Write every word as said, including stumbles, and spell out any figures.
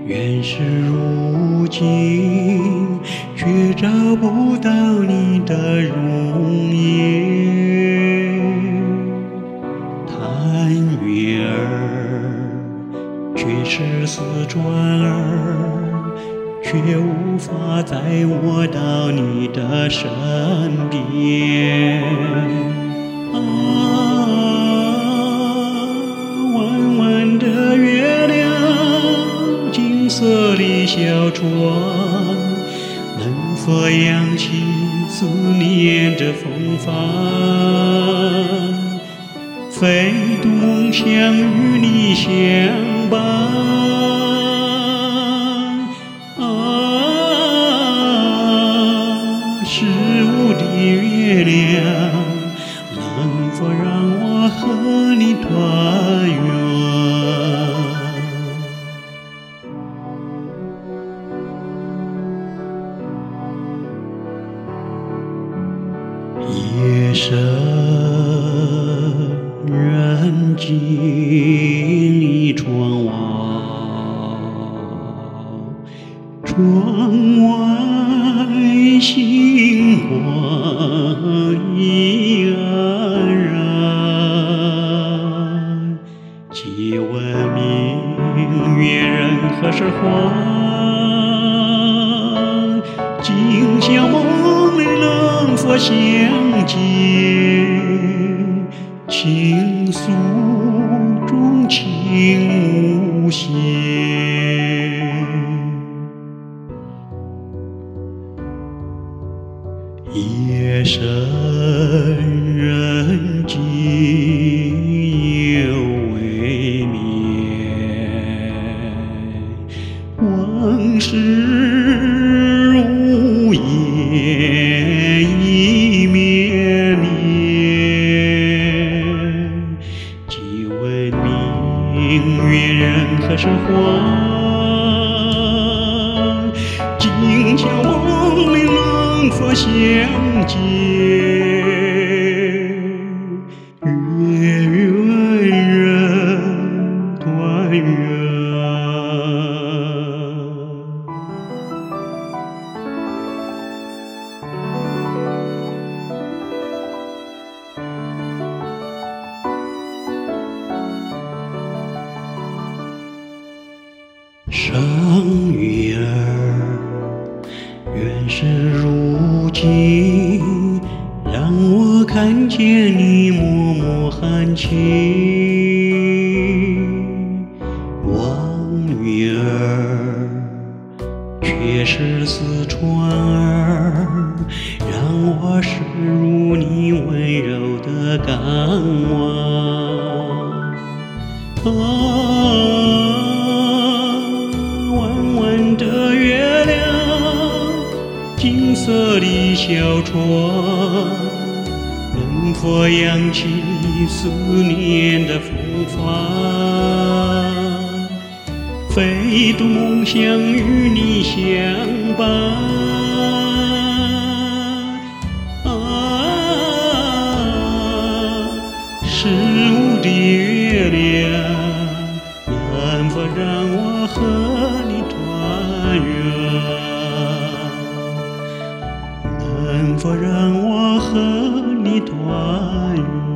愿是如今，却找不到你的容颜。探月儿，却是四川儿，却无法载我到你的身边。啊，弯弯的月亮，金色的小船，能否扬起思念的风帆？飞渡梦想与你相伴。啊，十五的月亮，能否让我和你团圆？夜深人静，你窗外，窗外星光已黯然。借问明月人何时还？今宵梦里能否相见？情诉中情无限。夜深人静又未眠，往事如烟已绵绵。借问明月人何时还？今宵梦里能否相见？月圆人团圆。生月儿，愿是如今，让我看见你脉脉含情。望月儿，却是四川儿，让我视入你温柔的港湾。啊，的月亮，金色的小船，能否扬起思念的风帆？飞渡梦想与你相伴。啊，十五的月亮，能否让我和你团圆？能否让我和你团圆？